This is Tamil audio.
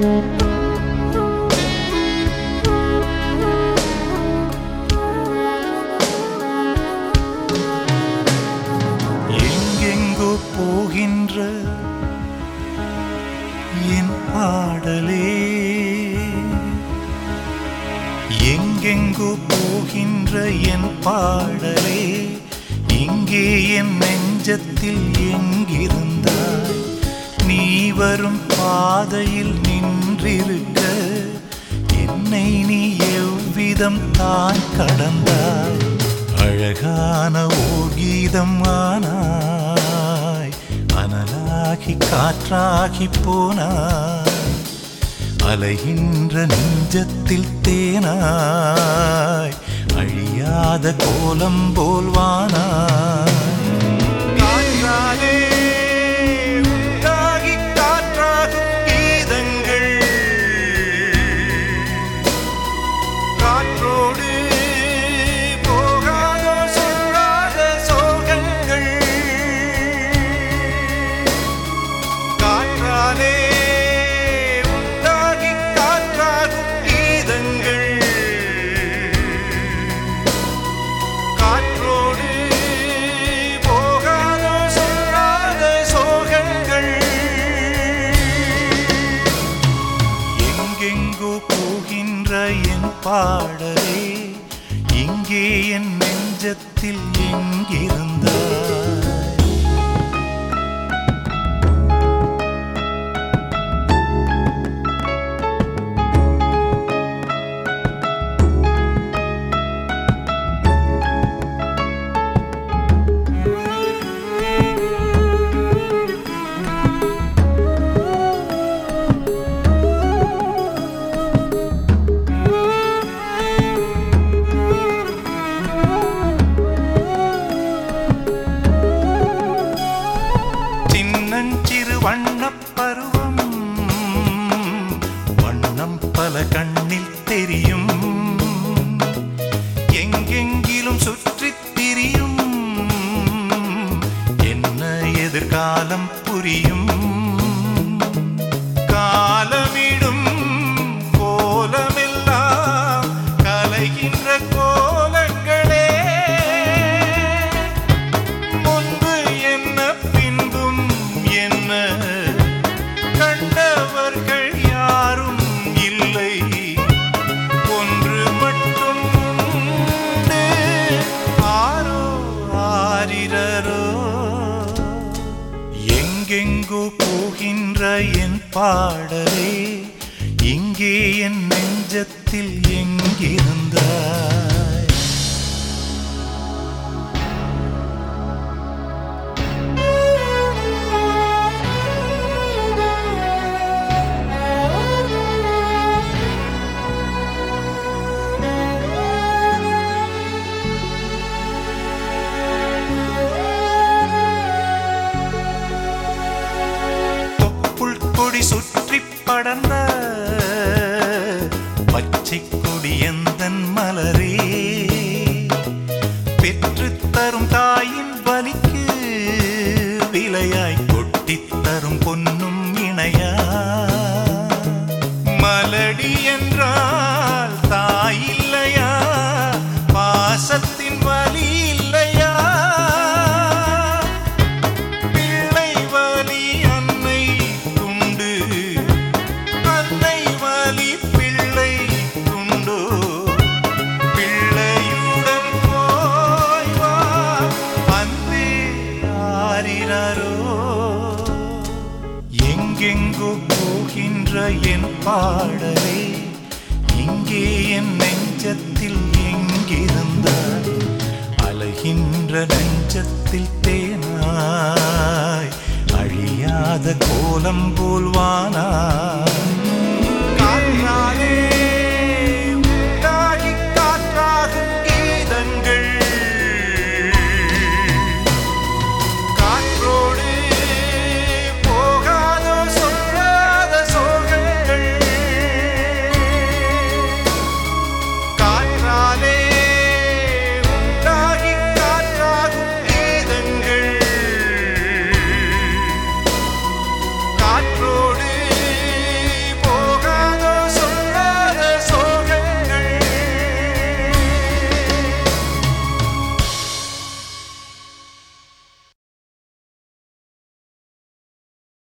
எங்கெங்கோ போகின்ற என் பாடலே, எங்கெங்கோ போகின்ற என் பாடலே, இங்கே என் நெஞ்சத்தில் எங்கிருந்தாய்? நீ வரும் பாதையில் நின்றிருக்க என்னை நீ எவ்விதம் தான் கடந்தாய்? அழகான ஓர் கீதம் ஆனாய், அனலாகி காற்றாகி போனாய், அலைகின்ற நெஞ்சத்தில் தேனாய், அழியாத கோலம் போல் வானாய். காற்றாலே உண்டாகி காற்றாகும் கீதங்கள், காற்றோடு போகாதோ சொல்லாத சோகங்கள். காற்றாலே உண்டாகி காற்றாகும் கீதங்கள், காற்றோடு போகாதோ சொல்லாத சோகங்கள். எங்கெங்கோ போகின்ற என் பாடலே, இங்கே என் நெஞ்சத்தில் எங்கிருந்தாய்? சின்னஞ்சிறு வண்ணப் பருவம், வண்ணம் பல கண்ணில் தெரியும், எங்கெங்கிலும் சுற்றித் திரியும், என்ன எதிர்காலம் புரியும்? காலமிடும் கோலமெல்லாம் கலைகின்ற கோலங்களே, முன்பு என்ன பின்பும் என்ன கண்டவர்கள் யாரும் இல்லை, ஒன்று மட்டும் உண்டு, ஆரோ ஆரிரரோ. எங்கெங்கோ போகின்ற என் பாடலே, இங்கே என் நெஞ்சத்தில் எங்கிருந்தாய்? கொடி சுற்றி படர்ந்த பச்சை கொடி எந்தன் மலரே, பெற்றுத் தரும் தாயின் பலிக்கு விலையாய் கொட்டித் தரும் பொன்னும் இணையா? மலடி என்றால் தாய் இல்லையா? பாசத்தின் வலி இல்லையா? பிள்ளை வலி அன்னை உண்டு, அன்னை வலி பிள்ளை உண்டோ? பிள்ளையுடன் போய் வா அன்பே ஆரிரரோ. எங்கெங்கோ போகின்ற என் பாடலே, இங்கே என் நெஞ்சத்தில் எங்கிருந்தாய்? அலைகின்ற நெஞ்சத்தில் தேனாய், அழியாத கோலம் போல் வானாய். காற்றாலே